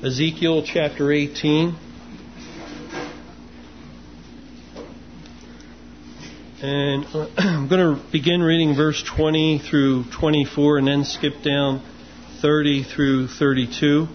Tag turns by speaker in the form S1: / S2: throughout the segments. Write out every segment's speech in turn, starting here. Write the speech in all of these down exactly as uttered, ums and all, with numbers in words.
S1: Ezekiel chapter eighteen. And I'm going to begin reading verse twenty through twenty-four and then skip down thirty through thirty-two.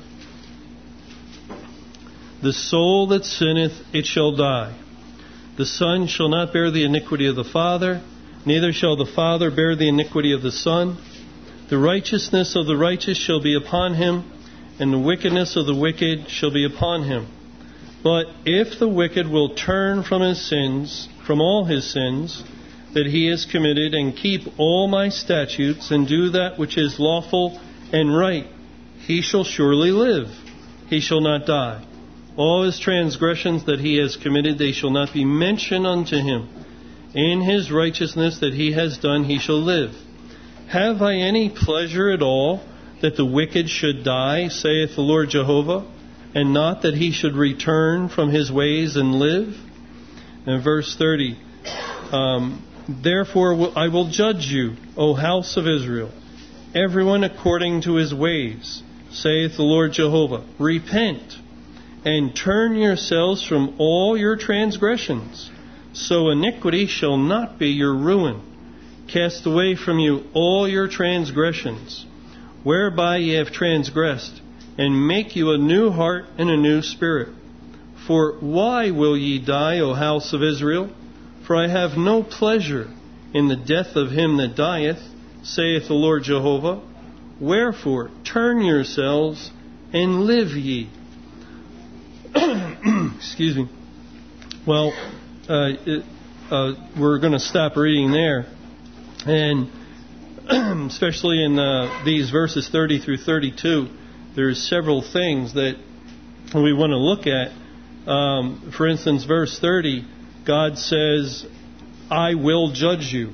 S1: The soul that sinneth, it shall die. The Son shall not bear the iniquity of the Father, neither shall the Father bear the iniquity of the Son. The righteousness of the righteous shall be upon him, and the wickedness of the wicked shall be upon him. But if the wicked will turn from his sins, from all his sins, that he has committed, and keep all my statutes, and do that which is lawful and right, he shall surely live. He shall not die. All his transgressions that he has committed, they shall not be mentioned unto him. In his righteousness that he has done, he shall live. Have I any pleasure at all that the wicked should die, saith the Lord Jehovah, and not that he should return from his ways and live? And verse thirty, um, Therefore I will judge you, O house of Israel, everyone according to his ways, saith the Lord Jehovah. Repent, and turn yourselves from all your transgressions, so iniquity shall not be your ruin. Cast away from you all your transgressions, whereby ye have transgressed, and make you a new heart and a new spirit. For why will ye die, O house of Israel? For I have no pleasure in the death of him that dieth, saith the Lord Jehovah. Wherefore turn yourselves and live ye. Excuse me. Well, uh, it, uh, we're going to stop reading there. And especially in uh, these verses thirty through thirty-two, there's several things that we want to look at. Um, for instance, verse thirty, God says, I will judge you.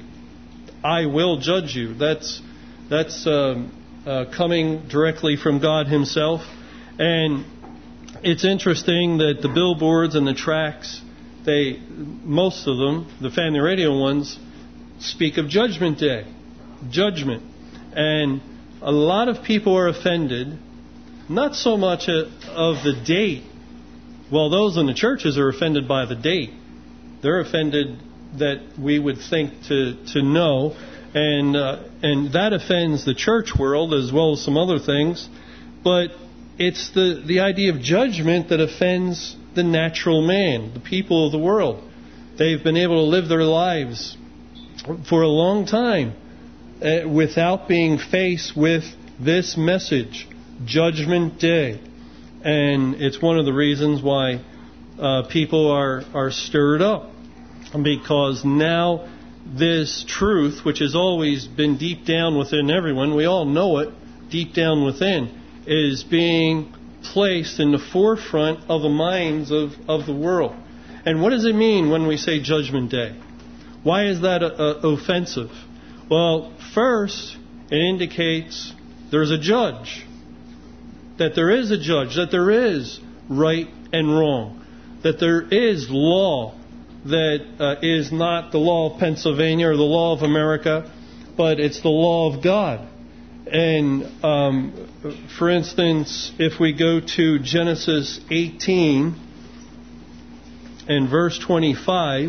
S1: I will judge you. That's, that's uh, uh, coming directly from God himself. And it's interesting that the billboards and the tracts, they, most of them, the family radio ones, speak of Judgment Day. Judgment. And a lot of people are offended, not so much of the date. Well, those in the churches are offended by the date. They're offended that we would think to, to know. And, uh, and that offends the church world as well as some other things. But it's the, the idea of judgment that offends the natural man, the people of the world. They've been able to live their lives for a long time uh, without being faced with this message, Judgment Day. And it's one of the reasons why uh, people are, are stirred up. Because now this truth, which has always been deep down within everyone, we all know it, deep down within, is being placed in the forefront of the minds of, of the world. And what does it mean when we say Judgment Day? Why is that uh, offensive? Well, first, it indicates there's a judge. That there is a judge. That there is right and wrong. That there is law that uh, is not the law of Pennsylvania or the law of America, but it's the law of God. And, um, for instance, if we go to Genesis eighteen and verse twenty-five,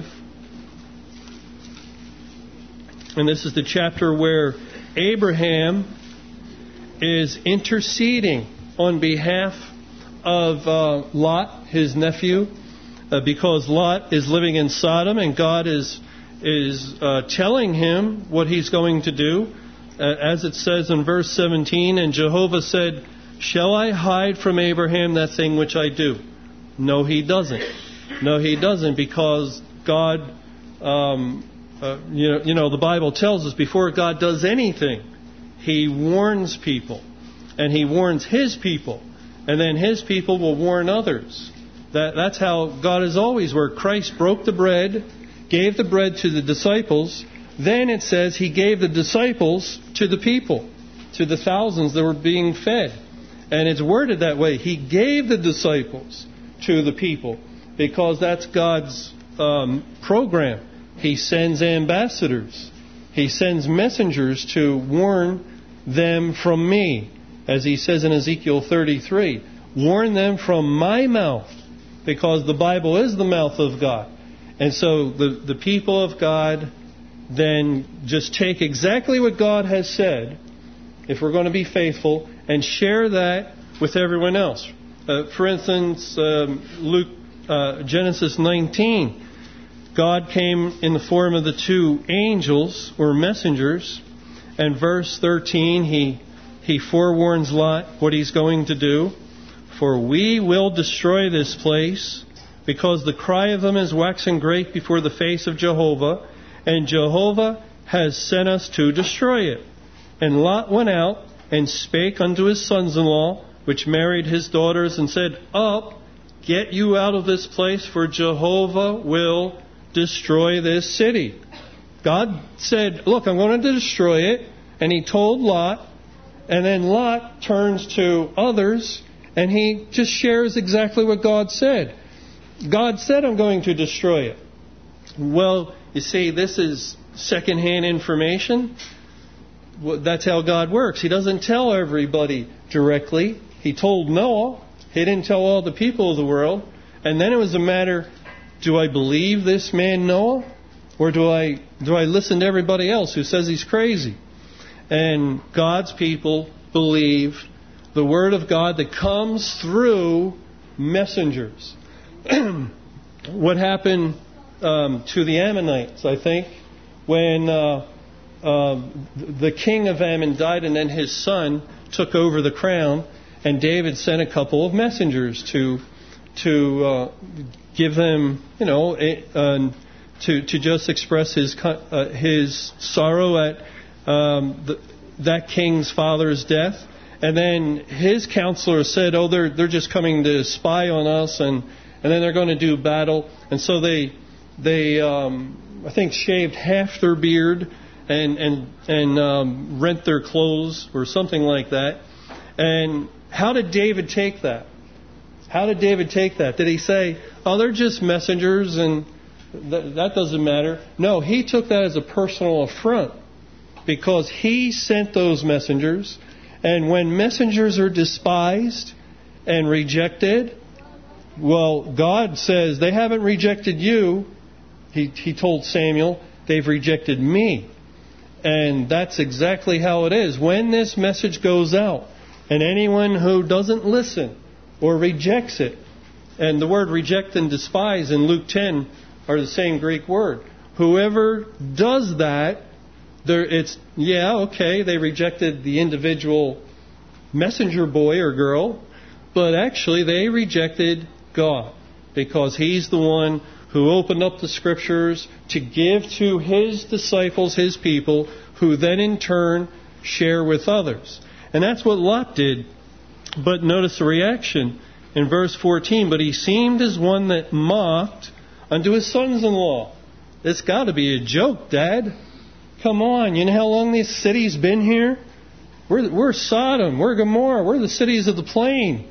S1: and this is the chapter where Abraham is interceding on behalf of uh, Lot, his nephew, uh, because Lot is living in Sodom, and God is is uh, telling him what he's going to do. Uh, as it says in verse seventeen, and Jehovah said, shall I hide from Abraham that thing which I do? No, he doesn't. No, he doesn't, because God, um, uh, you know, you know, the Bible tells us before God does anything, he warns people, and he warns his people, and then his people will warn others. That that's how God has always worked. Christ broke the bread, gave the bread to the disciples. Then it says he gave the disciples to the people, to the thousands that were being fed. And it's worded that way. He gave the disciples to the people because that's God's um, program. He sends ambassadors. He sends messengers to warn them from me. As he says in Ezekiel thirty-three, warn them from my mouth, because the Bible is the mouth of God. And so the, the people of God then just take exactly what God has said, if we're going to be faithful, and share that with everyone else. Uh, for instance, um, Luke, uh, Genesis nineteen, God came in the form of the two angels, or messengers, and verse thirteen, he, he forewarns Lot what he's going to do. For we will destroy this place, because the cry of them is waxing great before the face of Jehovah, and Jehovah has sent us to destroy it. And Lot went out and spake unto his sons-in-law, which married his daughters, and said, Up, get you out of this place, for Jehovah will destroy this city. God said, look, I'm going to destroy it. And he told Lot, and then Lot turns to others, and he just shares exactly what God said. God said, I'm going to destroy it. Well, you see, this is secondhand information. Well, that's how God works. He doesn't tell everybody directly. He told Noah. He didn't tell all the people of the world. And then it was a matter, do I believe this man Noah? Or do I do I listen to everybody else who says he's crazy? And God's people believe the Word of God that comes through messengers. What happened um, to the Ammonites, I think, when uh, uh, the king of Ammon died and then his son took over the crown, and David sent a couple of messengers to to uh, give them, you know, a, uh, to to just express his uh, his sorrow at um, the, that king's father's death. And then his counselors said, "Oh, they're they're just coming to spy on us, and and then they're going to do battle." And so they they um, I think shaved half their beard and and and um, rent their clothes or something like that. And how did David take that? How did David take that? Did he say, "Oh, they're just messengers and th- that doesn't matter"? No, he took that as a personal affront, because he sent those messengers. And when messengers are despised and rejected, well, God says, they haven't rejected you. He, he told Samuel, they've rejected me. And that's exactly how it is. When this message goes out, and anyone who doesn't listen or rejects it, and the word reject and despise in Luke ten are the same Greek word. Whoever does that, there, it's, yeah, okay, they rejected the individual messenger boy or girl, but actually they rejected God, because He's the one who opened up the Scriptures to give to His disciples, His people, who then in turn share with others. And that's what Lot did. But notice the reaction in verse fourteen. But he seemed as one that mocked unto his sons-in-law. It's got to be a joke, Dad. Come on, you know how long this city's been here? We're, we're Sodom, we're Gomorrah, we're the cities of the plain.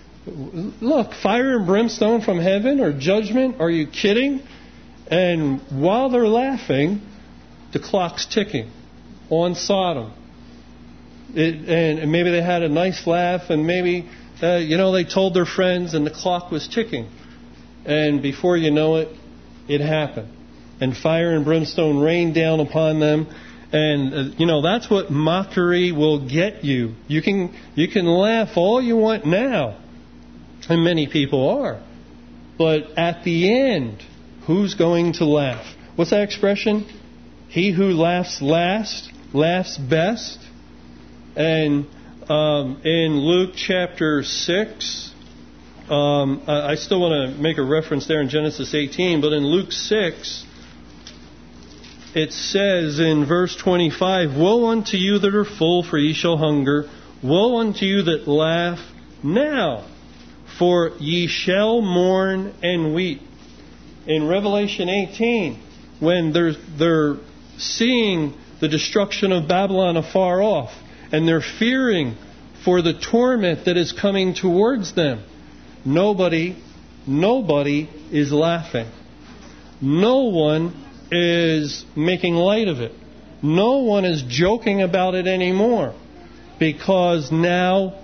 S1: Look, fire and brimstone from heaven or judgment, are you kidding? And while they're laughing, the clock's ticking on Sodom. It, and maybe they had a nice laugh, and maybe, uh, you know, they told their friends, and the clock was ticking. And before you know it, it happened. And fire and brimstone rained down upon them. And, uh, you know, that's what mockery will get you. You can you can laugh all you want now. And many people are. But at the end, who's going to laugh? What's that expression? He who laughs last, laughs best. And um, in Luke chapter six, um, I still want to make a reference there in Genesis eighteen, but in Luke six, it says in verse twenty-five, Woe unto you that are full, for ye shall hunger. Woe unto you that laugh now, for ye shall mourn and weep. In Revelation eighteen, when they're, they're seeing the destruction of Babylon afar off, and they're fearing for the torment that is coming towards them, nobody, nobody is laughing. No one is making light of it. No one is joking about it anymore, because now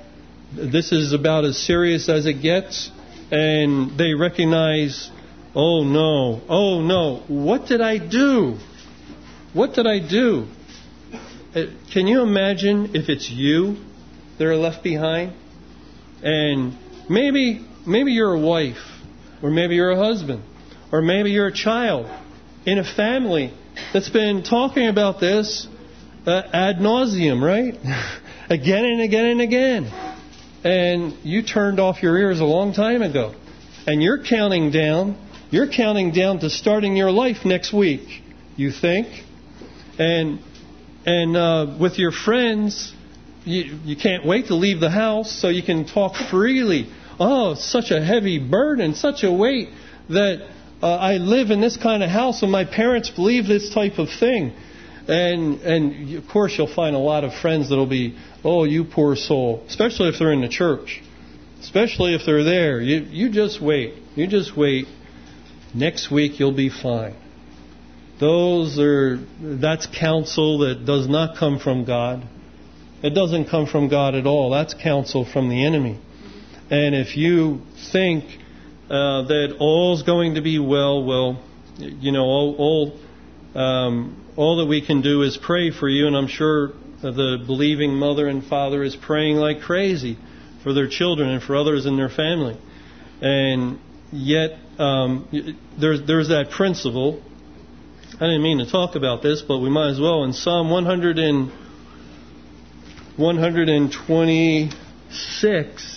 S1: this is about as serious as it gets, and they recognize, oh no, oh no, what did I do? What did I do? Can you imagine if it's you that are left behind? And maybe maybe you're a wife, or maybe you're a husband, or maybe you're a child in a family that's been talking about this uh, ad nauseum, right? Again and again and again. And you turned off your ears a long time ago. And you're counting down, you're counting down to starting your life next week, you think. And and uh, with your friends, you, you can't wait to leave the house so you can talk freely. Oh, it's such a heavy burden, such a weight that uh, I live in this kind of house and my parents believe this type of thing. And and of course you'll find a lot of friends that'll be, oh, you poor soul, especially if they're in the church, especially if they're there. You you just wait, you just wait. Next week you'll be fine. Those are that's counsel that does not come from God. It doesn't come from God at all. That's counsel from the enemy. And if you think uh, that all's going to be well, well, you know, all all, um, all that we can do is pray for you. And I'm sure the believing mother and father is praying like crazy for their children and for others in their family. And yet, um, there's there's that principle. I didn't mean to talk about this, but we might as well. In Psalm one hundred and one hundred twenty-six.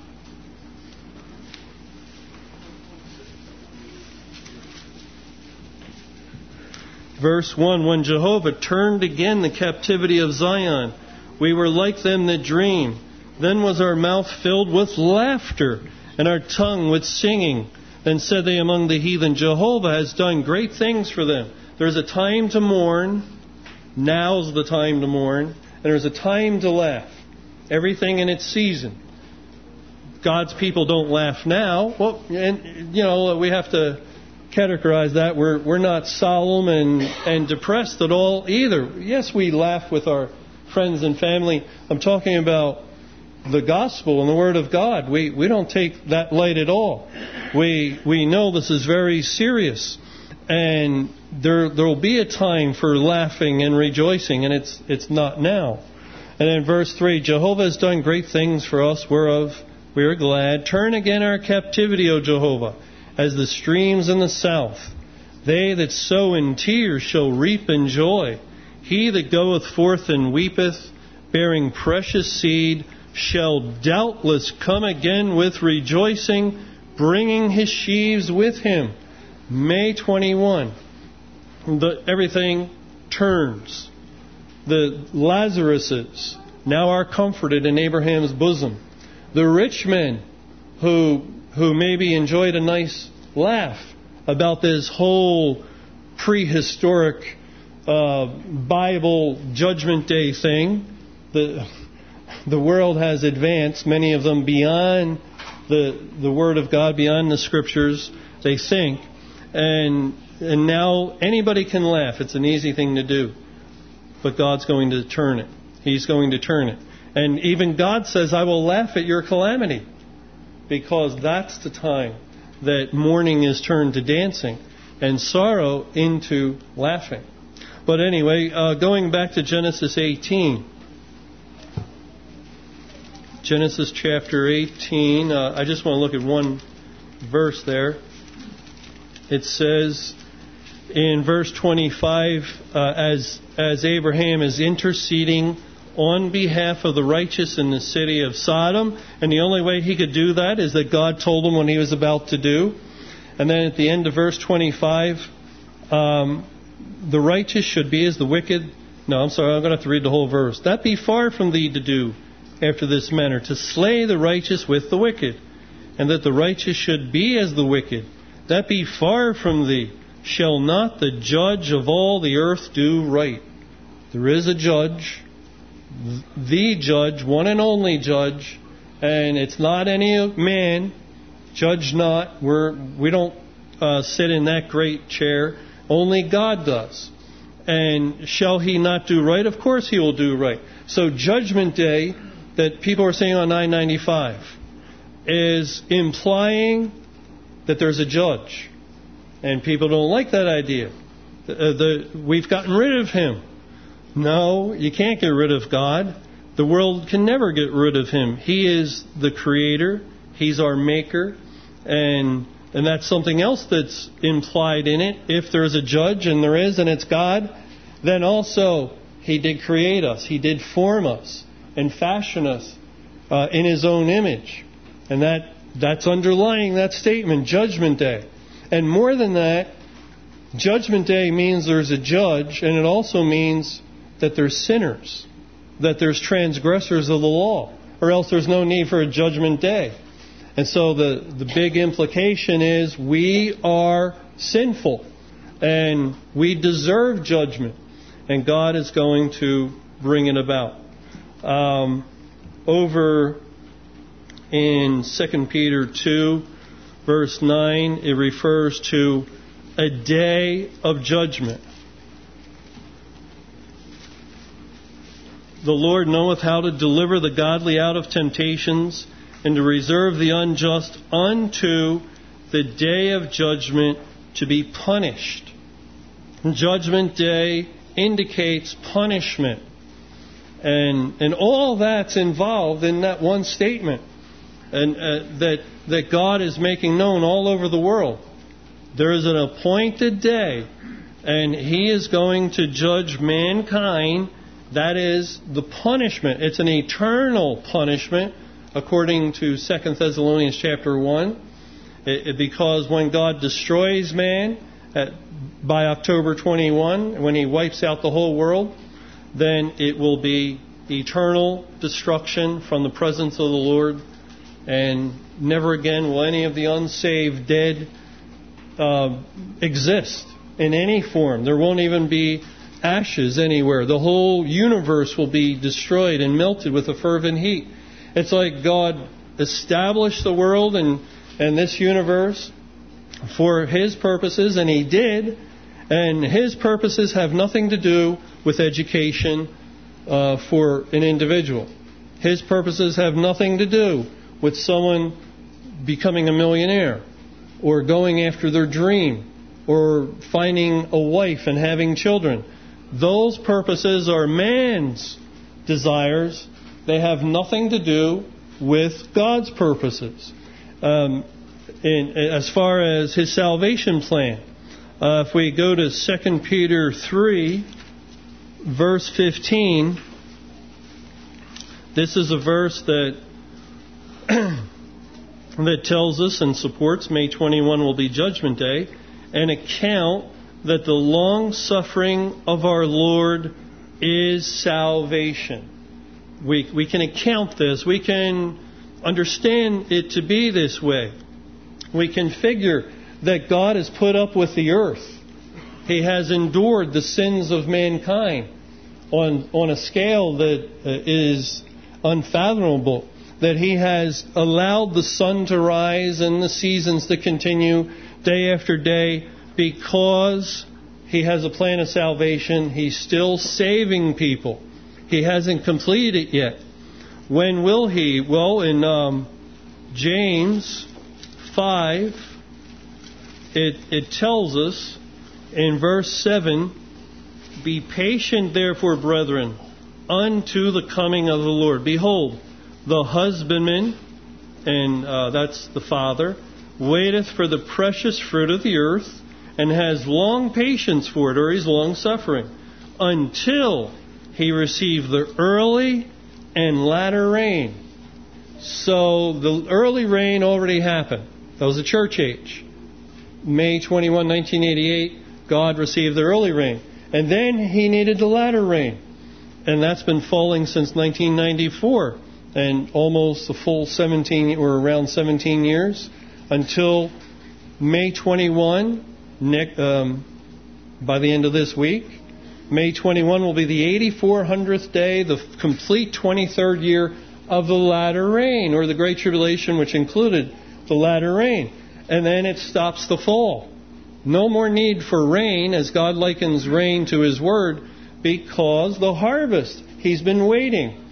S1: Verse one, when Jehovah turned again the captivity of Zion, we were like them that dream. Then was our mouth filled with laughter, and our tongue with singing. Then said they among the heathen, Jehovah has done great things for them. There's a time to mourn. Now's the time to mourn. And there's a time to laugh. Everything in its season. God's people don't laugh now. Well, and you know, we have to categorize that. We're we're not solemn and, and depressed at all either. Yes, we laugh with our friends and family. I'm talking about the gospel and the word of God. We we don't take that light at all. We we know this is very serious. And there there will be a time for laughing and rejoicing, and it's it's not now. And in verse three, Jehovah has done great things for us, whereof we are glad. Turn again our captivity, O Jehovah, as the streams in the south. They that sow in tears shall reap in joy. He that goeth forth and weepeth, bearing precious seed, shall doubtless come again with rejoicing, bringing his sheaves with him. May twenty-first, the, everything turns. The Lazaruses now are comforted in Abraham's bosom. The rich men who who maybe enjoyed a nice laugh about this whole prehistoric uh, Bible Judgment Day thing, the the world has advanced, many of them beyond the the Word of God, beyond the Scriptures, they think. And and now anybody can laugh. It's an easy thing to do. But God's going to turn it. He's going to turn it. And even God says, I will laugh at your calamity. Because that's the time that mourning is turned to dancing and sorrow into laughing. But anyway, uh, going back to Genesis eighteen. Genesis chapter eighteen. Uh, I just want to look at one verse there. It says in verse twenty-five, uh, as as Abraham is interceding on behalf of the righteous in the city of Sodom, and the only way he could do that is that God told him what he was about to do. And then at the end of verse twenty-five, um, the righteous should be as the wicked. No, I'm sorry, I'm going to have to read the whole verse. That be far from thee to do after this manner, to slay the righteous with the wicked, and that the righteous should be as the wicked. That be far from thee. Shall not the judge of all the earth do right? There is a judge, the judge, one and only judge, and it's not any man. Judge not. We're, we don't uh, sit in that great chair. Only God does. And shall he not do right? Of course he will do right. So Judgment Day that people are saying on nine ninety-five is implying that there's a judge. And people don't like that idea. The, the, we've gotten rid of him. No, you can't get rid of God. The world can never get rid of him. He is the creator. He's our maker. And and that's something else that's implied in it. If there's a judge, and there is, and it's God, then also he did create us. He did form us and fashion us uh, in his own image. And that that's underlying that statement, Judgment Day. And more than that, Judgment Day means there's a judge, and it also means that there's sinners, that there's transgressors of the law, or else there's no need for a Judgment Day. And so the, the big implication is we are sinful, and we deserve judgment, and God is going to bring it about. Um, over in Second Peter two, verse nine, it refers to a day of judgment. The Lord knoweth how to deliver the godly out of temptations, and to reserve the unjust unto the day of judgment to be punished. Judgment Day indicates punishment. And and all that's involved in that one statement. And uh, that, that God is making known all over the world. There is an appointed day, and He is going to judge mankind. That is the punishment. It's an eternal punishment, according to Second Thessalonians chapter one. It, it, because when God destroys man at, by October twenty-first, when He wipes out the whole world, then it will be eternal destruction from the presence of the Lord. And never again will any of the unsaved dead uh, exist in any form. There won't even be ashes anywhere. The whole universe will be destroyed and melted with a fervent heat. It's like God established the world and, and this universe for His purposes, and He did. And His purposes have nothing to do with education uh, for an individual. His purposes have nothing to do with someone becoming a millionaire, or going after their dream, or finding a wife and having children. Those purposes are man's desires. They have nothing to do with God's purposes. Um, in, as far as His salvation plan, uh, if we go to Second Peter three, verse fifteen, this is a verse that that tells us and supports May twenty-first will be Judgment Day, an account that the long suffering of our Lord is salvation. We we can account this. We can understand it to be this way. We can figure that God has put up with the earth. He has endured the sins of mankind on on a scale that uh, is unfathomable. That He has allowed the sun to rise and the seasons to continue day after day because He has a plan of salvation. He's still saving people. He hasn't completed it yet. When will He? Well, in um, James five, it, it tells us in verse seven, be patient therefore, brethren, unto the coming of the Lord. Behold, the husbandman, and uh, that's the father, waiteth for the precious fruit of the earth, and has long patience for it, or he's long suffering, until he receive the early and latter rain. So the early rain already happened. That was the church age. May twenty-first, nineteen eighty-eight, God received the early rain. And then He needed the latter rain. And that's been falling since nineteen ninety-four. And almost a full seventeen or around seventeen years until May twenty-first, next, um, by the end of this week. May twenty-first will be the eighty-four hundredth day, the complete twenty-third year of the latter rain, or the Great Tribulation, which included the latter rain. And then it stops the fall. No more need for rain, as God likens rain to His Word, because the harvest, He's been waiting.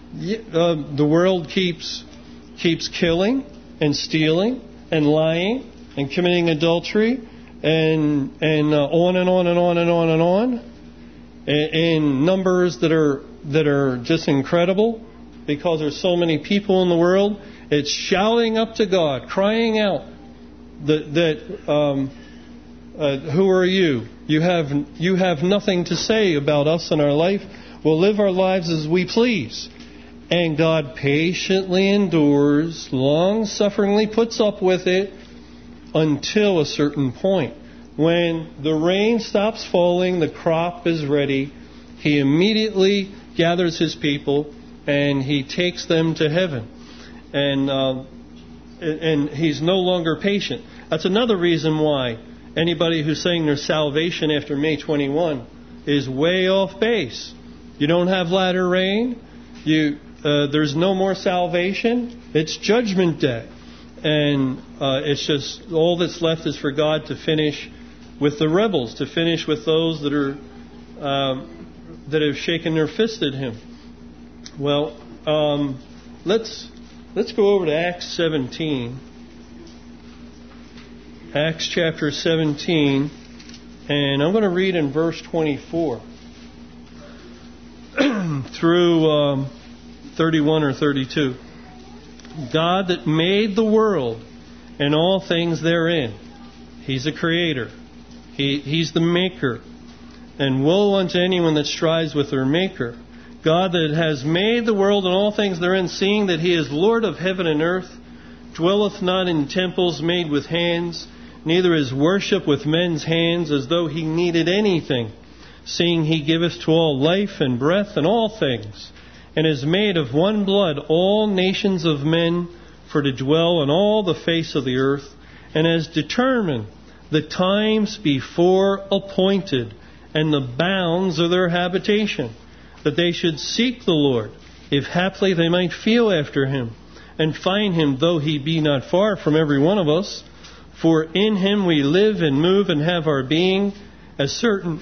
S1: uh, the world keeps keeps killing and stealing and lying and committing adultery and and uh, on and on and on and on and on in numbers that are that are just incredible because there's so many people in the world. It's shouting up to God, crying out that that um, uh, who are you? You have you have nothing to say about us and our life. We'll live our lives as we please. And God patiently endures, long-sufferingly puts up with it until a certain point. When the rain stops falling, the crop is ready, He immediately gathers His people and He takes them to heaven. And uh, and He's no longer patient. That's another reason why anybody who's saying there's salvation after May twenty-first is way off base. You don't have latter rain. You uh, there's no more salvation. It's Judgment Day. And uh, it's just all that's left is for God to finish with the rebels, to finish with those that are um, that have shaken their fist at Him. Well, um, let's let's go over to Acts seventeen. Acts chapter seventeen, and I'm going to read in verse twenty-four through um, thirty-one or thirty-two. God that made the world and all things therein. He's a creator. He, he's the maker. And woe unto anyone that strives with their maker. God that has made the world and all things therein, seeing that He is Lord of heaven and earth, dwelleth not in temples made with hands, neither is worship with men's hands as though He needed anything, seeing He giveth to all life and breath and all things, and is made of one blood all nations of men for to dwell on all the face of the earth, and has determined the times before appointed and the bounds of their habitation, that they should seek the Lord, if haply they might feel after Him, and find Him, though He be not far from every one of us. For in Him we live and move and have our being, as certain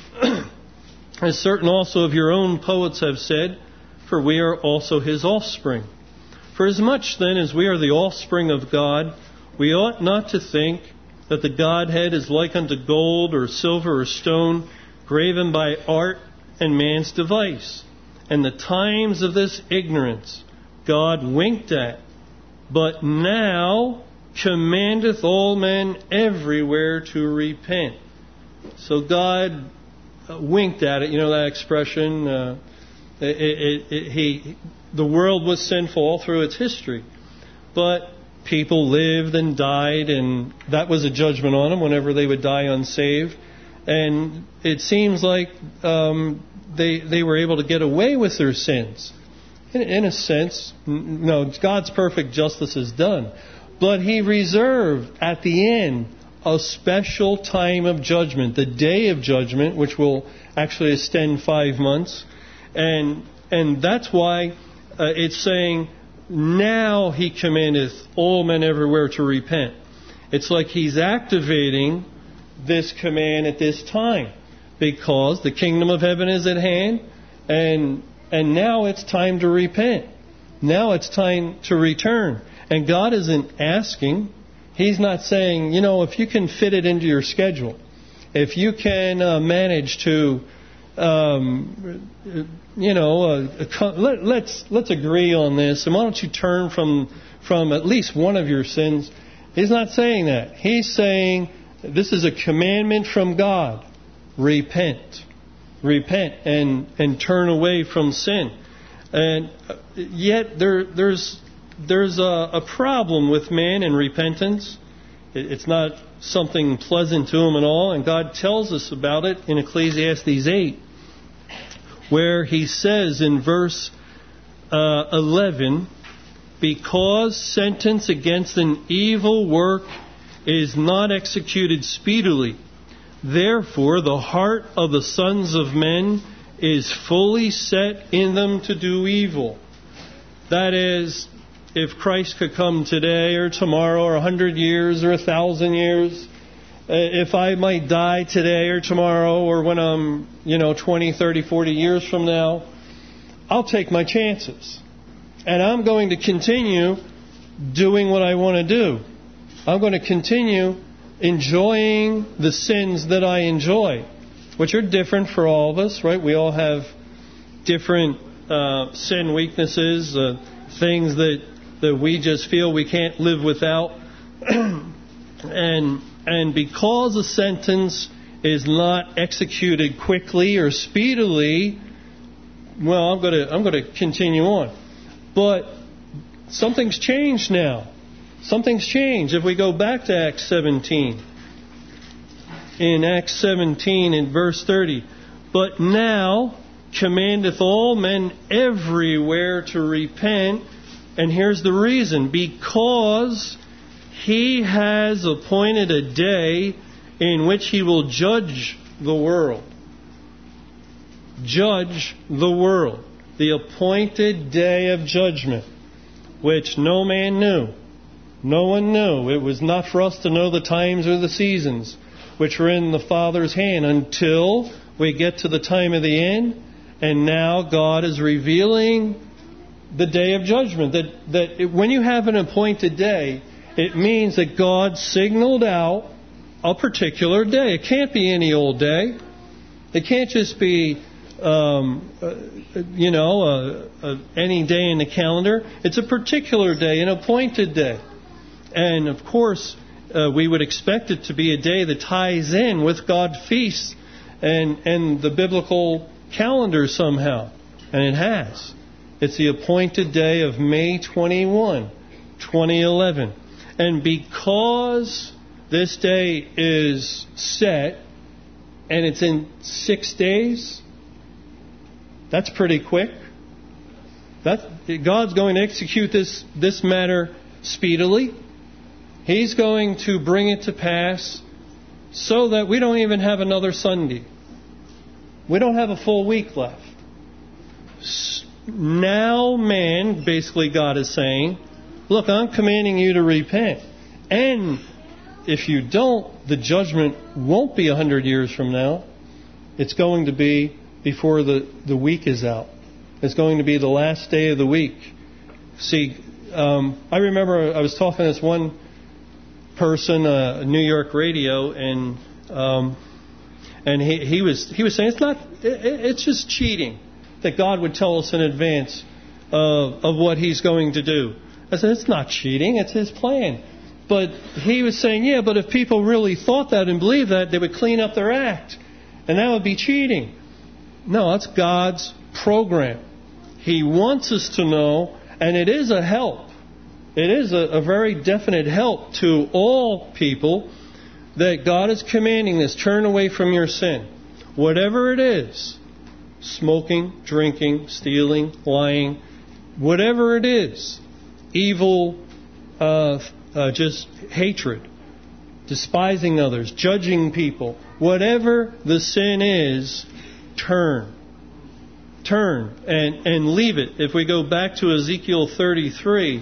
S1: as certain also of your own poets have said, for we are also His offspring. For as much then as we are the offspring of God, we ought not to think that the Godhead is like unto gold or silver or stone, graven by art and man's device. And the times of this ignorance God winked at, but now commandeth all men everywhere to repent. So God winked at it, you know that expression, uh, It, it, it, he, the world was sinful all through its history, but people lived and died, and that was a judgment on them whenever they would die unsaved. And it seems like um, they they were able to get away with their sins. In, in a sense, no, God's perfect justice is done, but He reserved at the end a special time of judgment, the day of judgment, which will actually extend five months. And and that's why uh, it's saying, now He commandeth all men everywhere to repent. It's like He's activating this command at this time, because the kingdom of heaven is at hand, and and now it's time to repent. Now it's time to return. And God isn't asking. He's not saying, you know, if you can fit it into your schedule, if you can uh, manage to Um, you know, uh, let, let's let's agree on this, and why don't you turn from from at least one of your sins? He's not saying that. He's saying this is a commandment from God: repent, repent, and and turn away from sin. And yet there there's there's a, a problem with man in repentance. It, it's not something pleasant to him at all, and God tells us about it in Ecclesiastes eight. Where He says in verse uh, eleven, because sentence against an evil work is not executed speedily, therefore the heart of the sons of men is fully set in them to do evil. That is, if Christ could come today or tomorrow or a hundred years or a thousand years, if I might die today or tomorrow or when I'm, you know, twenty, thirty, forty years from now, I'll take my chances. And I'm going to continue doing what I want to do. I'm going to continue enjoying the sins that I enjoy, which are different for all of us, right? We all have different uh, sin weaknesses, uh, things that, that we just feel we can't live without. and and because a sentence is not executed quickly or speedily, well, I'm going to I'm going to continue on. But something's changed now. Something's changed. If we go back to Acts seventeen, in Acts seventeen in verse thirty, but now commandeth all men everywhere to repent, and here's the reason: because he has appointed a day in which he will judge the world. Judge the world. The appointed day of judgment, which no man knew. No one knew. It was not for us to know the times or the seasons, which were in the Father's hand, until we get to the time of the end. And now God is revealing the day of judgment. That, that it, when you have an appointed day, it means that God signaled out a particular day. It can't be any old day. It can't just be, um, uh, you know, uh, uh, any day in the calendar. It's a particular day, an appointed day. And of course, uh, we would expect it to be a day that ties in with God's feasts and, and the biblical calendar somehow. And it has. It's the appointed day of May twenty-first, twenty eleven. And because this day is set and it's in six days, that's pretty quick. That, God's going to execute this, this matter speedily. He's going to bring it to pass so that we don't even have another Sunday. We don't have a full week left. Now, man, basically God is saying, look, I'm commanding you to repent. And if you don't, the judgment won't be a hundred years from now. It's going to be before the, the week is out. It's going to be the last day of the week. See, um, I remember I was talking to this one person, uh, New York radio, and um, and he, he was he was saying it's not it, it's just cheating that God would tell us in advance of of what He's going to do. I said it's not cheating; it's His plan. But he was saying, yeah, but if people really thought that and believed that, they would clean up their act, and that would be cheating. No, that's God's program. He wants us to know, and it is a help. It is a, a very definite help to all people that God is commanding this. Turn away from your sin. Whatever it is, smoking, drinking, stealing, lying, whatever it is, evil, uh, uh, just hatred, despising others, judging people, whatever the sin is, turn. Turn and, and leave it. If we go back to Ezekiel thirty-three,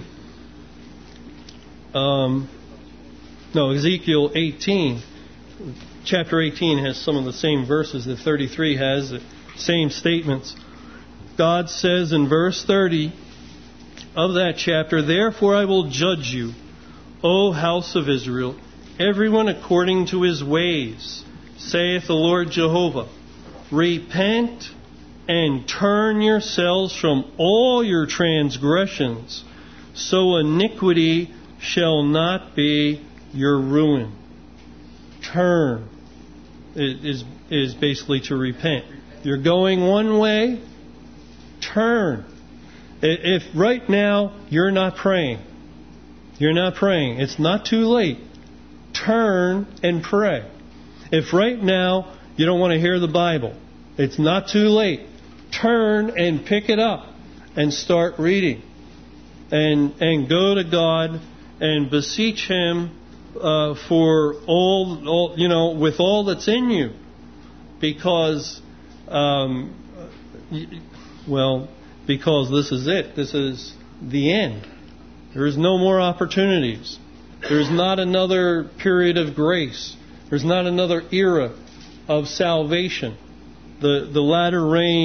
S1: um, no, Ezekiel eighteen, chapter eighteen has some of the same verses that thirty-three has, the same statements. God says in verse thirty of that chapter, therefore I will judge you, O house of Israel, everyone according to his ways, saith the Lord Jehovah. Repent and turn yourselves from all your transgressions, so iniquity shall not be your ruin. Turn is is basically to repent. You're going one way, turn. If right now you're not praying, you're not praying, it's not too late. Turn and pray. If right now you don't want to hear the Bible, it's not too late. Turn and pick it up and start reading. And and go to God and beseech Him uh, for all, all, you know, with all that's in you. Because, um, well, because this is it. This is the end. There is no more opportunities. There's not another period of grace. There's not another era of salvation. The the latter rain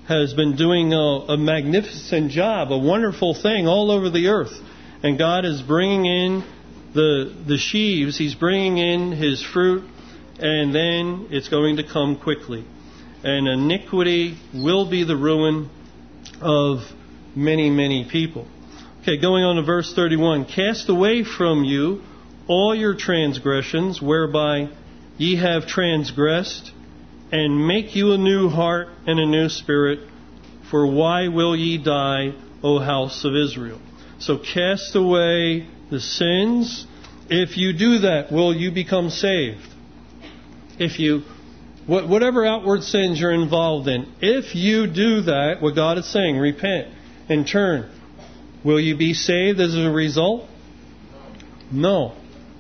S1: has been doing a, a magnificent job, a wonderful thing all over the earth. And God is bringing in the the sheaves. He's bringing in His fruit, and then it's going to come quickly. And iniquity will be the ruin of many, many people. Okay, going on to verse thirty-one. Cast away from you all your transgressions, whereby ye have transgressed, and make you a new heart and a new spirit. For why will ye die, O house of Israel? So cast away the sins. If you do that, will you become saved? If you, whatever outward sins you're involved in, if you do that, what God is saying, repent and turn, will you be saved as a result? No.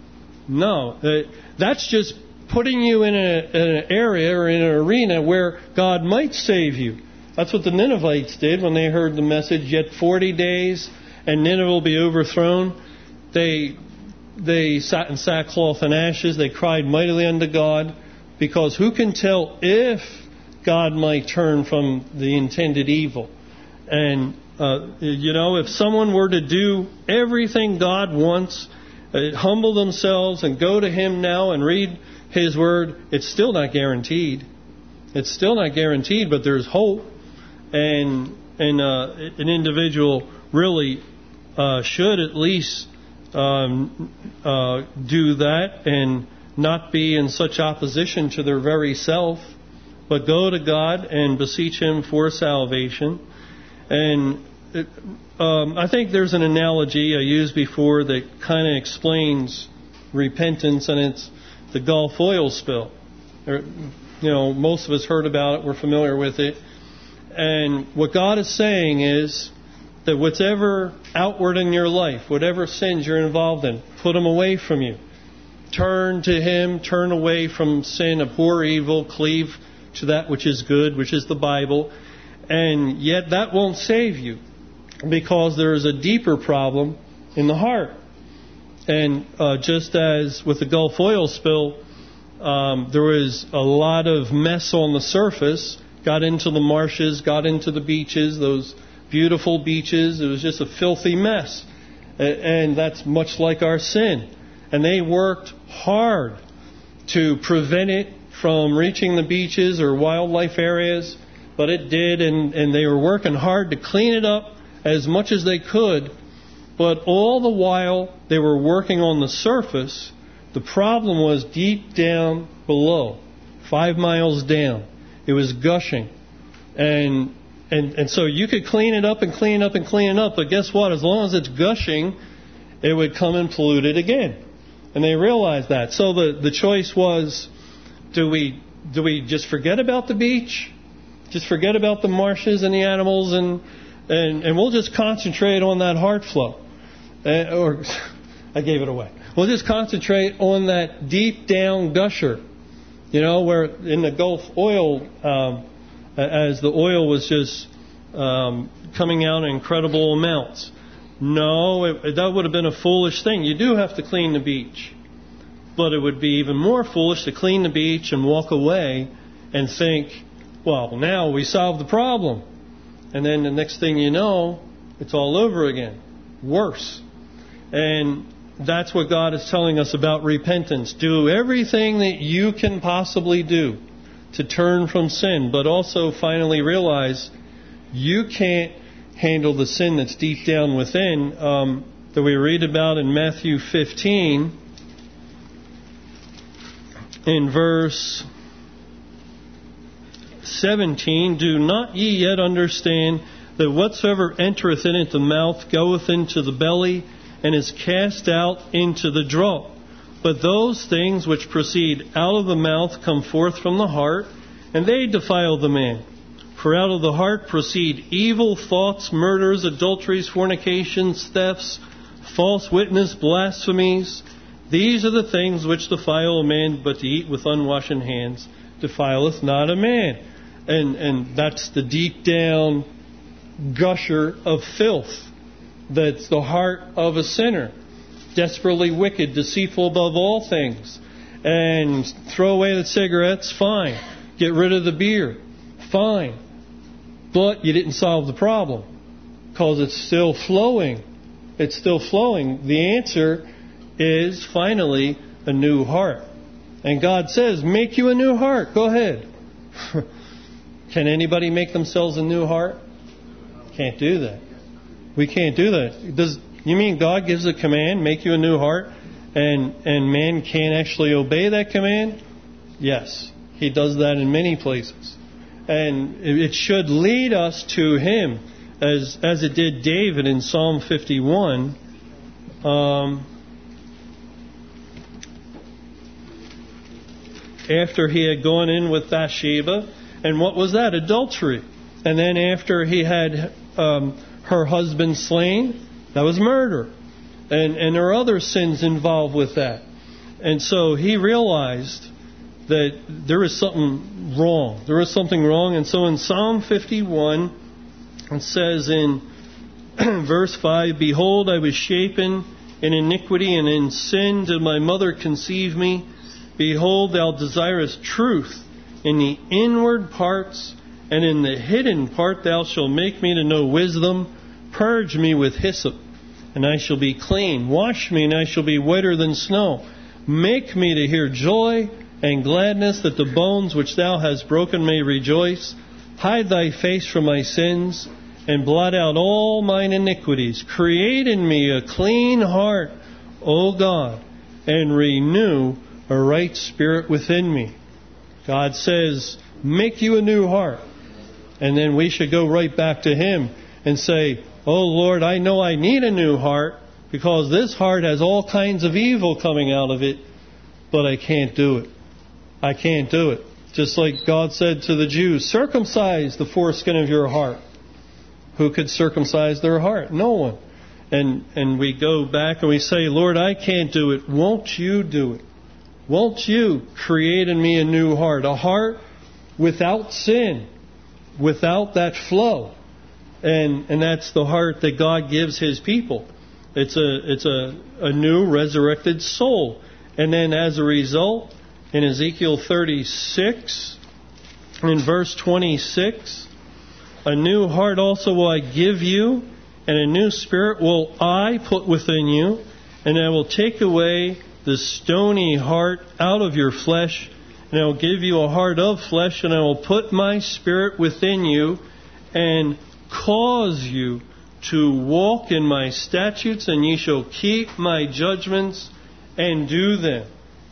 S1: No. Uh, that's just putting you in, a, in an area or in an arena where God might save you. That's what the Ninevites did when they heard the message, yet forty days and Nineveh will be overthrown. They they sat in sackcloth and ashes. They cried mightily unto God, because who can tell if God might turn from the intended evil? And, uh, you know, if someone were to do everything God wants, uh, humble themselves and go to Him now and read His Word, it's still not guaranteed. It's still not guaranteed, but there's hope. And and uh, an individual really uh, should at least um, uh, do that and not be in such opposition to their very self, but go to God and beseech Him for salvation. And it, um, I think there's an analogy I used before that kind of explains repentance, and it's the Gulf oil spill. Or, you know, most of us heard about it. We're familiar with it. And what God is saying is that whatever outward in your life, whatever sins you're involved in, put them away from you. Turn to Him, turn away from sin, abhor evil, cleave to that which is good, which is the Bible. And yet that won't save you, because there is a deeper problem in the heart. And uh, just as with the Gulf oil spill, um, there was a lot of mess on the surface, got into the marshes, got into the beaches, those beautiful beaches. It was just a filthy mess. And that's much like our sin. And they worked hard to prevent it from reaching the beaches or wildlife areas, but it did, and, and they were working hard to clean it up as much as they could. But all the while they were working on the surface, the problem was deep down below, five miles down. It was gushing. And, and and so you could clean it up and clean it up and clean it up, but guess what? As long as it's gushing, it would come and pollute it again. And they realized that. So the, the choice was, do we do we just forget about the beach? Just forget about the marshes and the animals, and and, and we'll just concentrate on that heart flow. Uh, or I gave it away. We'll just concentrate on that deep down gusher. You know, where in the Gulf oil, um, as the oil was just um, coming out in incredible amounts. No, it, that would have been a foolish thing. You do have to clean the beach. But it would be even more foolish to clean the beach and walk away and think, well, now we solved the problem. And then the next thing you know, it's all over again. Worse. And that's what God is telling us about repentance. Do everything that you can possibly do to turn from sin, but also finally realize you can't handle the sin that's deep down within, um, that we read about in Matthew fifteen, in verse seventeen. Do not ye yet understand that whatsoever entereth in it the mouth goeth into the belly, and is cast out into the draught? But those things which proceed out of the mouth come forth from the heart, and they defile the man. For out of the heart proceed evil thoughts, murders, adulteries, fornications, thefts, false witness, blasphemies. These are the things which defile a man, but to eat with unwashen hands defileth not a man. And, and that's the deep down gusher of filth. That's the heart of a sinner. Desperately wicked, deceitful above all things. And throw away the cigarettes, fine. Get rid of the beer, fine. But you didn't solve the problem, because it's still flowing. It's still flowing. The answer is finally a new heart. And God says, make you a new heart. Go ahead. Can anybody make themselves a new heart? Can't do that. We can't do that. Does you mean God gives a command, make you a new heart, and and man can't actually obey that command? Yes, He does that in many places. And it should lead us to Him, as as it did David in Psalm fifty-one. Um, after he had gone in with Bathsheba, and what was that? Adultery. And then after he had um, her husband slain, that was murder. And, and there are other sins involved with that. And so he realized that there is something wrong. There is something wrong. And so in Psalm fifty-one, it says in verse five, Behold, I was shapen in iniquity, and in sin did my mother conceive me. Behold, thou desirest truth in the inward parts, and in the hidden part thou shalt make me to know wisdom. Purge me with hyssop, and I shall be clean. Wash me, and I shall be whiter than snow. Make me to hear joy and gladness, that the bones which thou hast broken may rejoice. Hide thy face from my sins, and blot out all mine iniquities. Create in me a clean heart, O God, and renew a right spirit within me. God says, make you a new heart. And then we should go right back to Him and say, oh Lord, I know I need a new heart, because this heart has all kinds of evil coming out of it, but I can't do it. I can't do it. Just like God said to the Jews, circumcise the foreskin of your heart. Who could circumcise their heart? No one. And and we go back and we say, Lord, I can't do it. Won't you do it? Won't you create in me a new heart? A heart without sin, without that flow. And and that's the heart that God gives His people. It's a it's a, a new resurrected soul. And then as a result, in Ezekiel thirty-six, in verse twenty-six, a new heart also will I give you, and a new spirit will I put within you, and I will take away the stony heart out of your flesh, and I will give you a heart of flesh, and I will put my spirit within you, and cause you to walk in my statutes, and ye shall keep my judgments and do them.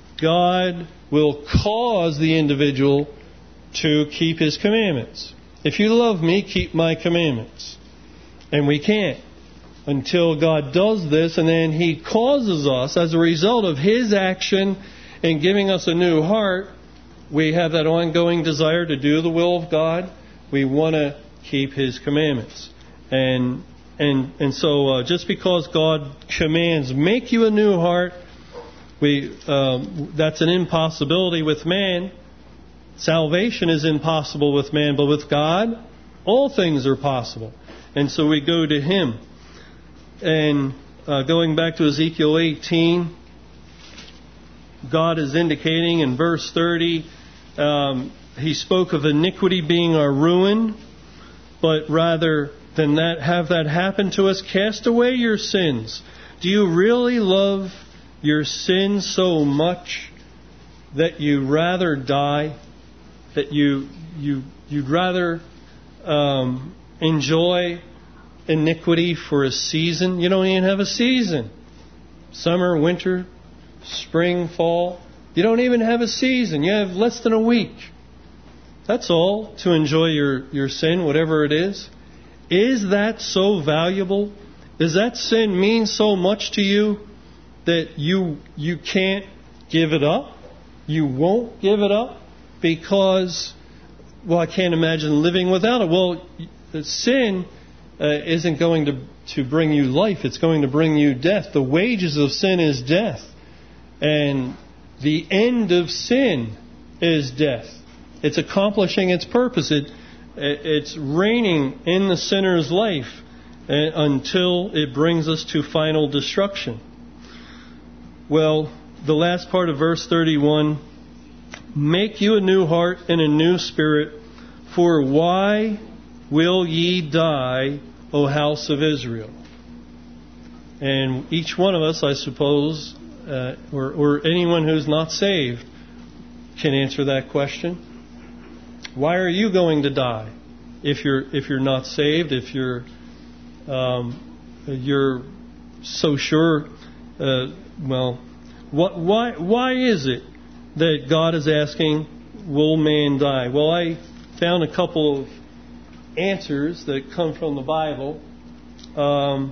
S1: God will cause the individual to keep His commandments. If you love me, keep my commandments. And we can't until God does this, and then He causes us, as a result of His action in giving us a new heart, we have that ongoing desire to do the will of God. We want to keep His commandments. And and and so uh, just because God commands, make you a new heart, we um, that's an impossibility with man. Salvation is impossible with man, but with God, all things are possible. And so we go to Him. And uh, going back to Ezekiel eighteen, God is indicating in verse thirty, um, He spoke of iniquity being our ruin, but rather than that, have that happen to us, cast away your sins. Do you really love your sin so much that you rather die? That you you you'd rather um, enjoy iniquity for a season? You don't even have a season. Summer, winter, spring, fall. You don't even have a season. You have less than a week. That's all to enjoy your, your sin, whatever it is. Is that so valuable? Does that sin mean so much to you that you you can't give it up? You won't give it up? Because, well, I can't imagine living without it. Well, the sin uh, isn't going to, to bring you life. It's going to bring you death. The wages of sin is death. And the end of sin is death. It's accomplishing its purpose. It, it's reigning in the sinner's life until it brings us to final destruction. Well, the last part of verse thirty-one, make you a new heart and a new spirit. For why will ye die, O house of Israel? And each one of us, I suppose, uh, or, or anyone who's not saved, can answer that question. Why are you going to die? If you're if you're not saved, if you're um, you're so sure, uh, well, what why why is it that God is asking, will man die? Well, I found a couple of answers that come from the Bible. Um,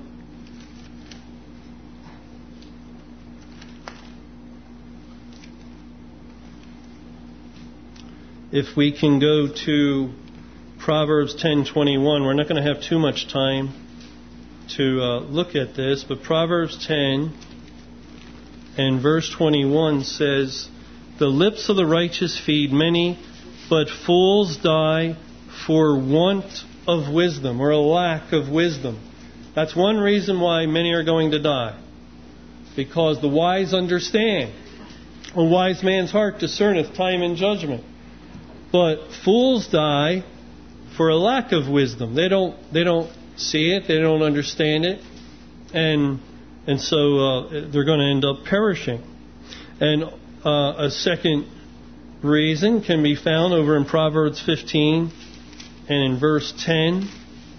S1: if we can go to Proverbs ten twenty-one, we're not going to have too much time to uh, look at this, but Proverbs ten and verse twenty-one says, the lips of the righteous feed many, but fools die for want of wisdom, or a lack of wisdom. That's one reason why many are going to die. Because the wise understand. A wise man's heart discerneth time and judgment. But fools die for a lack of wisdom. They don't they don't see it, they don't understand it, and and so uh, they're going to end up perishing. And uh, a second reason can be found over in Proverbs fifteen and in verse ten.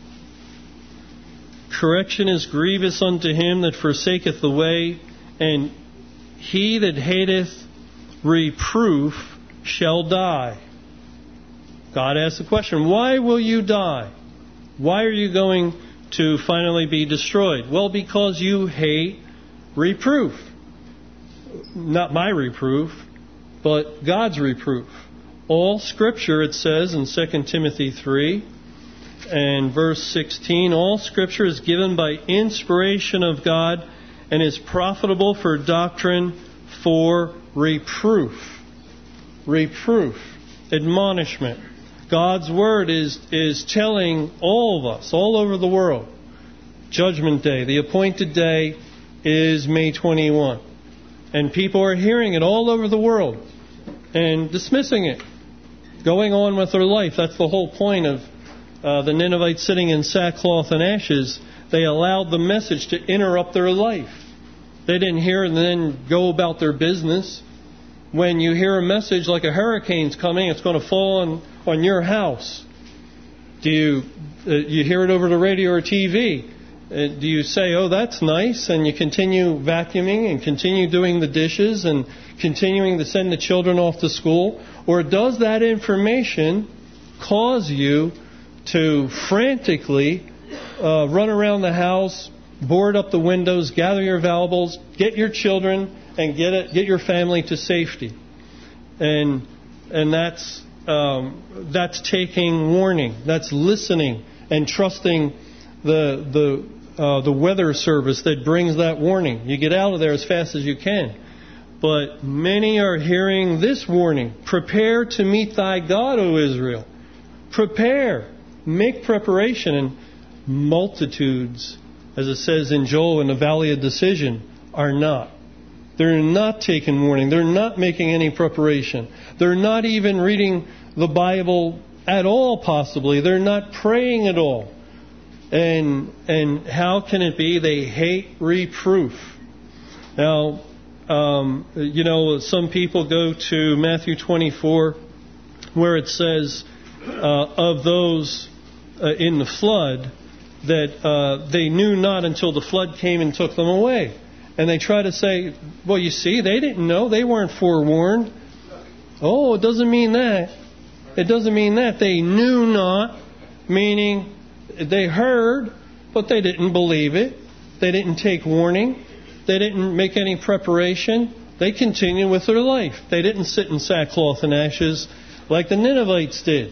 S1: Correction is grievous unto him that forsaketh the way, and he that hateth reproof shall die. God asks the question, why will you die? Why are you going to finally be destroyed? Well, because you hate reproof. Not my reproof, but God's reproof. All Scripture, it says in Second Timothy three and verse sixteen, all Scripture is given by inspiration of God and is profitable for doctrine, for reproof. Reproof. Admonishment. God's Word is, is telling all of us, all over the world, Judgment Day, the appointed day is May twenty-first. And people are hearing it all over the world and dismissing it, going on with their life. That's the whole point of uh, the Ninevites sitting in sackcloth and ashes. They allowed the message to interrupt their life. They didn't hear it and then go about their business. When you hear a message like a hurricane's coming, it's going to fall on, on your house. Do you uh, you hear it over the radio or T V? Uh, do you say, oh, that's nice, and you continue vacuuming and continue doing the dishes and continuing to send the children off to school? Or does that information cause you to frantically uh, run around the house, board up the windows, gather your valuables, get your children, and get it, get your family to safety? And and that's um, that's taking warning. That's listening and trusting the the uh, the weather service that brings that warning. You get out of there as fast as you can. But many are hearing this warning: prepare to meet thy God, O Israel. Prepare, make preparation, and multitudes, as it says in Joel, in the valley of decision, are not. They're not taking warning. They're not making any preparation. They're not even reading the Bible at all, possibly. They're not praying at all. And and how can it be? They hate reproof. Now, um, you know, some people go to Matthew twenty-four, where it says uh, of those uh, in the flood that uh, they knew not until the flood came and took them away. And they try to say, well, you see, they didn't know. They weren't forewarned. Oh, it doesn't mean that. It doesn't mean that. They knew not, meaning they heard, but they didn't believe it. They didn't take warning. They didn't make any preparation. They continued with their life. They didn't sit in sackcloth and ashes like the Ninevites did.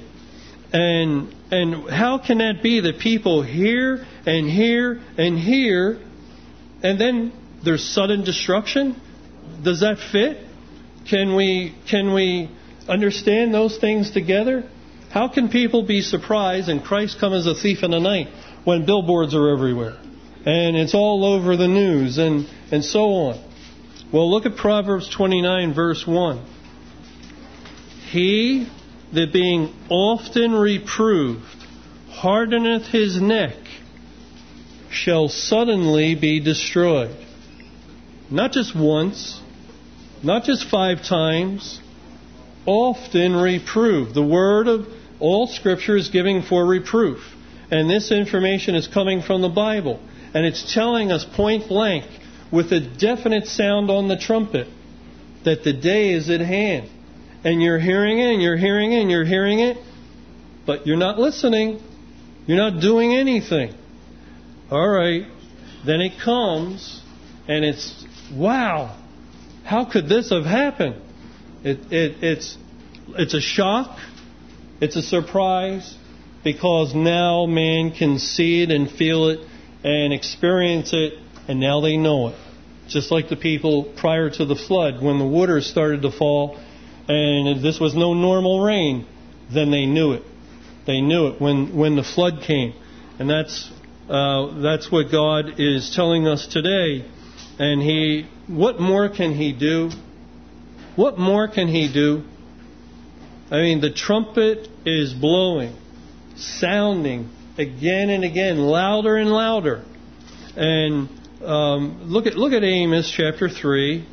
S1: And and how can that be that people hear and hear and hear, and then there's sudden destruction? Does that fit? Can we can we understand those things together? How can people be surprised and Christ come as a thief in the night when billboards are everywhere and it's all over the news and, and so on? Well, look at Proverbs twenty-nine, verse one. He that being often reproved hardeneth his neck shall suddenly be destroyed. Not just once, not just five times, often reprove. The word of all Scripture is giving for reproof. And this information is coming from the Bible. And it's telling us point blank, with a definite sound on the trumpet, that the day is at hand. And you're hearing it, and you're hearing it, and you're hearing it, but you're not listening. You're not doing anything. All right. Then it comes, and it's, wow, how could this have happened? It, it, it's, it's a shock. It's a surprise, because now man can see it and feel it and experience it, and now they know it. Just like the people prior to the flood, when the waters started to fall, and this was no normal rain, then they knew it. They knew it when, when the flood came. And that's uh, that's what God is telling us today. And He, what more can He do? What more can He do? I mean, the trumpet is blowing, sounding again and again, louder and louder. And um, look at look at Amos chapter three.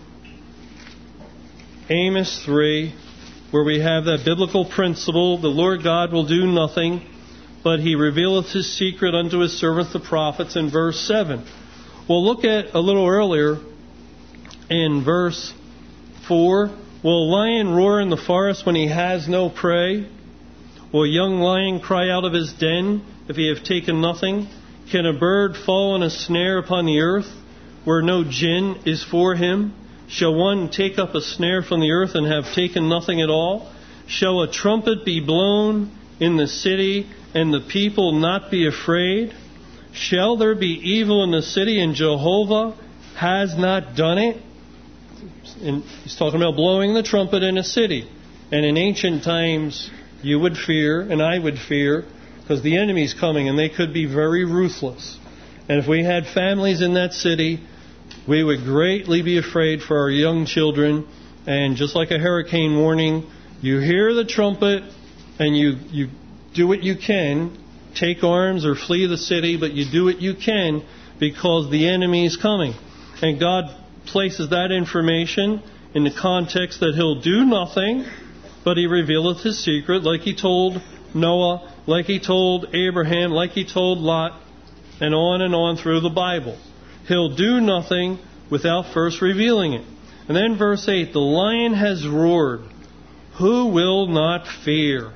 S1: Amos three, where we have that biblical principle: the Lord God will do nothing, but He revealeth His secret unto His servants the prophets, in verse seven. Well, look at a little earlier in verse four. Will a lion roar in the forest when he has no prey? Will a young lion cry out of his den if he have taken nothing? Can a bird fall in a snare upon the earth where no gin is for him? Shall one take up a snare from the earth and have taken nothing at all? Shall a trumpet be blown in the city and the people not be afraid? Shall there be evil in the city and Jehovah has not done it? And he's talking about blowing the trumpet in a city. And in ancient times, you would fear, and I would fear, because the enemy's coming, and they could be very ruthless. And if we had families in that city, we would greatly be afraid for our young children. And just like a hurricane warning, you hear the trumpet, and you, you do what you can. Take arms or flee the city, but you do what you can, because the enemy is coming. And God places that information in the context that He'll do nothing, but He revealeth His secret, like He told Noah, like He told Abraham, like He told Lot, and on and on through the Bible. He'll do nothing without first revealing it. And then verse eight, the lion has roared. Who will not fear?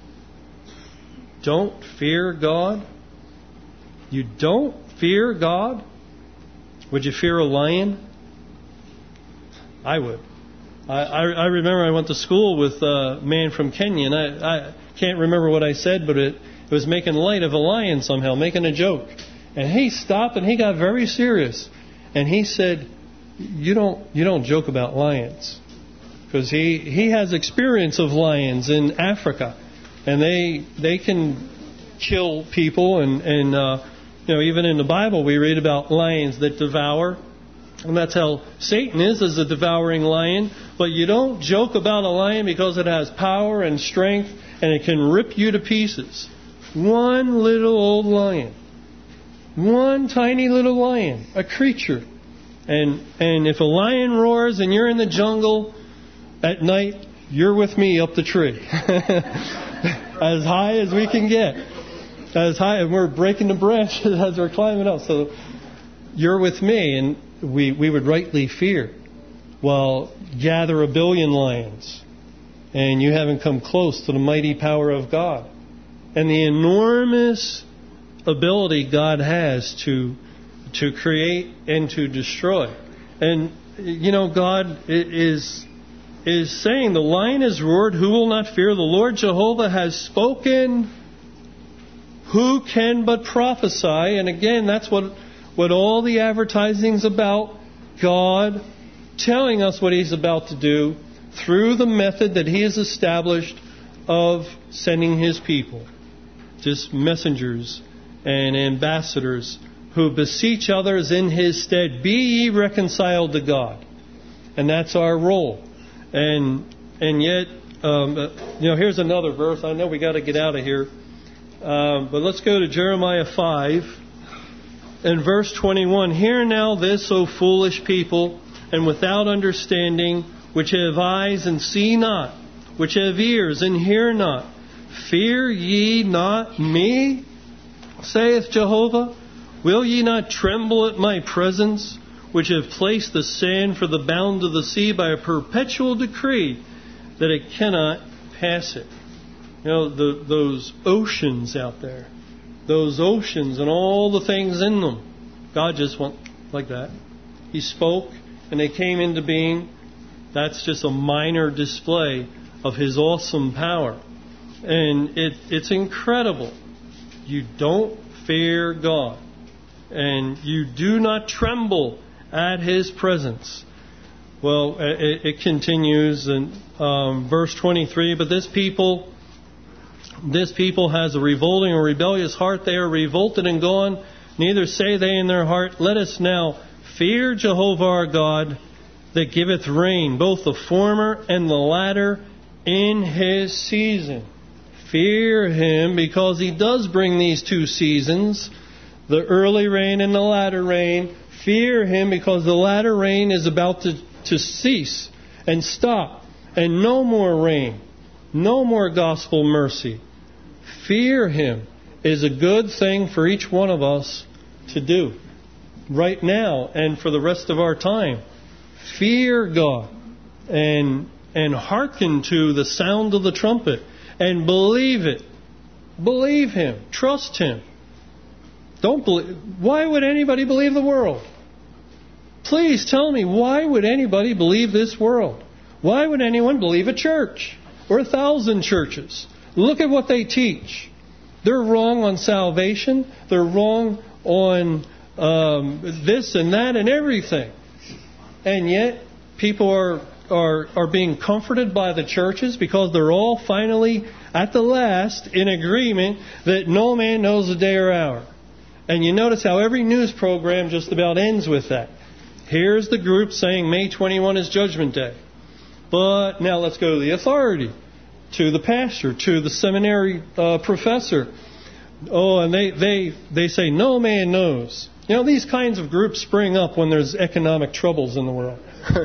S1: Don't fear God? You don't fear God? Would you fear a lion? I would. I, I, I remember I went to school with a man from Kenya, and I, I can't remember what I said, but it, it was making light of a lion somehow, making a joke. And he stopped and he got very serious. And he said, you don't you don't joke about lions. Because he, he has experience of lions in Africa. And they they can kill people. And, and uh, you know, even in the Bible we read about lions that devour. And that's how Satan is, as a devouring lion. But you don't joke about a lion, because it has power and strength, and it can rip you to pieces. One little old lion. One tiny little lion. A creature. And and if a lion roars and you're in the jungle at night, you're with me up the tree. As high as we can get. As high, and we're breaking the branches as we're climbing up. So you're with me, and we, we would rightly fear. Well, gather a billion lions, and you haven't come close to the mighty power of God. And the enormous ability God has to to create and to destroy. And, you know, God is is saying, the lion has roared, who will not fear? The Lord Jehovah has spoken, who can but prophesy? And again, that's what, what all the advertising's about. God telling us what He's about to do through the method that He has established of sending His people. Just messengers and ambassadors who beseech others in His stead, be ye reconciled to God. And that's our role. And and yet, um, you know, here's another verse. I know we got to get out of here. Uh, but let's go to Jeremiah five and verse twenty-one. Hear now this, O foolish people, and without understanding, which have eyes and see not, which have ears and hear not. Fear ye not me, saith Jehovah? Will ye not tremble at my presence, which have placed the sand for the bound of the sea by a perpetual decree, that it cannot pass it? You know, the, those oceans out there, those oceans and all the things in them, God just went like that. He spoke and they came into being. That's just a minor display of His awesome power. And it, it's incredible. You don't fear God. And you do not tremble at His presence. Well, it, it continues in um, verse twenty-three. But this people, this people has a revolting or rebellious heart. They are revolted and gone. Neither say they in their heart, let us now fear Jehovah our God, that giveth rain, both the former and the latter, in His season. Fear Him, because He does bring these two seasons, the early rain and the latter rain. Fear Him, because the latter rain is about to, to cease and stop, and no more rain, no more gospel mercy. Fear Him is a good thing for each one of us to do right now and for the rest of our time. Fear God and and hearken to the sound of the trumpet and believe it. Believe Him. Trust Him. Don't believe. Why would anybody believe the world? Please tell me, why would anybody believe this world? Why would anyone believe a church or a thousand churches? Look at what they teach. They're wrong on salvation. They're wrong on um, this and that and everything. And yet, people are, are are being comforted by the churches because they're all finally, at the last, in agreement that no man knows the day or hour. And you notice how every news program just about ends with that. Here's the group saying May twenty-first is Judgment Day. But now let's go to the authority, to the pastor, to the seminary uh, professor. Oh, and they, they, they say no man knows. You know, these kinds of groups spring up when there's economic troubles in the world.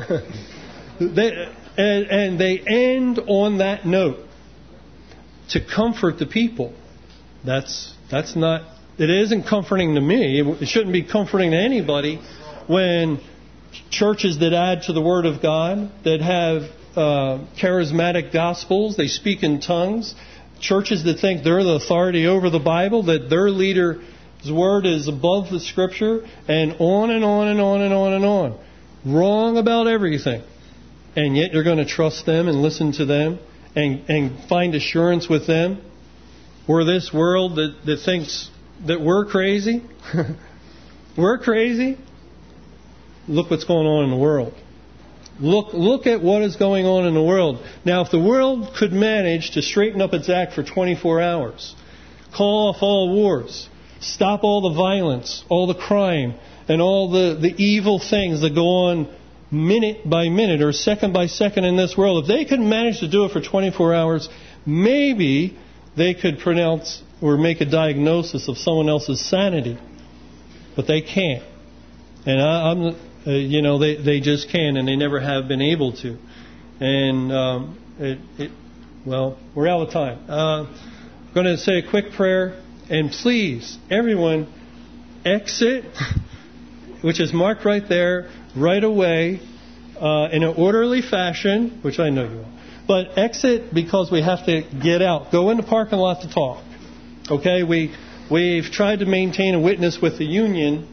S1: they, and, and they end on that note to comfort the people. That's that's not, it isn't comforting to me. It, it shouldn't be comforting to anybody when churches that add to the Word of God, that have uh, charismatic gospels, they speak in tongues, churches that think they're the authority over the Bible, that their leader His word is above the Scripture, and on and on and on and on and on. Wrong about everything. And yet you're going to trust them and listen to them and, and find assurance with them. We're this world that, that thinks that we're crazy. We're crazy. Look what's going on in the world. Look, look at what is going on in the world. Now, if the world could manage to straighten up its act for twenty-four hours, call off all wars, stop all the violence, all the crime, and all the, the evil things that go on minute by minute or second by second in this world, if they could manage to do it for twenty-four hours, maybe they could pronounce or make a diagnosis of someone else's sanity. But they can't. And I, I'm, uh, you know, they, they just can't, and they never have been able to. And, um, it, it, well, we're out of time. Uh, I'm going to say a quick prayer. And please, everyone, exit, which is marked right there, right away, uh, in an orderly fashion, which I know you will. But exit because we have to get out. Go in the parking lot to talk. Okay? We, we've tried to maintain a witness with the union.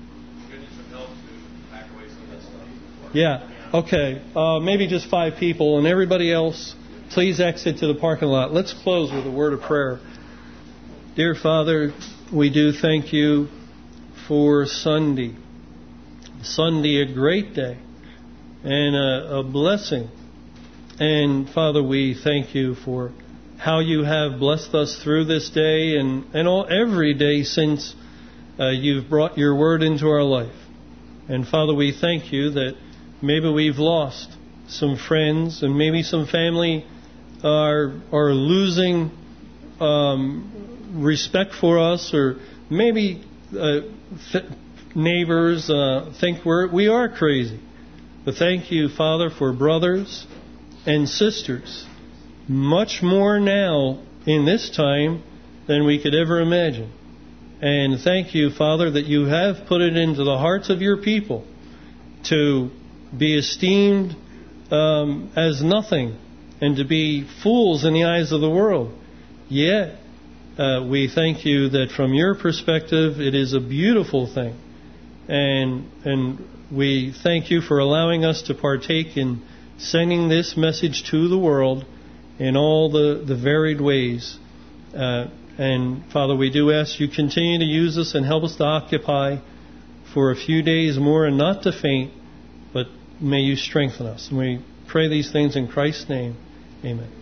S1: Yeah. Okay. Uh, maybe just five people. And everybody else, please exit to the parking lot. Let's close with a word of prayer. Dear Father, we do thank you for Sunday. Sunday, a great day and a, a blessing. And Father, we thank you for how you have blessed us through this day and, and all every day since uh, you've brought your word into our life. And Father, we thank you that maybe we've lost some friends and maybe some family are are losing um respect for us, or maybe uh, th- neighbors uh, think we're, we are crazy. But thank you, Father, for brothers and sisters, much more now in this time than we could ever imagine. And thank you, Father, that you have put it into the hearts of your people to be esteemed um, as nothing and to be fools in the eyes of the world. Yet, uh, we thank you that from your perspective, it is a beautiful thing. And and we thank you for allowing us to partake in sending this message to the world in all the, the varied ways. Uh, and Father, we do ask you continue to use us and help us to occupy for a few days more and not to faint, but may you strengthen us. And we pray these things in Christ's name. Amen.